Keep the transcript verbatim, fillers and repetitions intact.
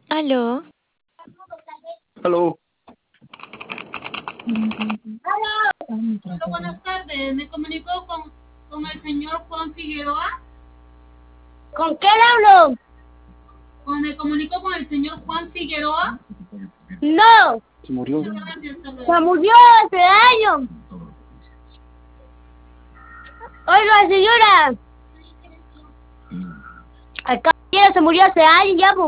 Aló. Aló. Hola, buenas tardes. Me comunico con, con el señor Juan Figueroa. ¿Con quién hablo? ¿O me comunico con el señor Juan Figueroa? No, Se murió. Gracias, hasta luego. se murió hace años. Oiga, señora. El caballero se murió hace años ya, pues.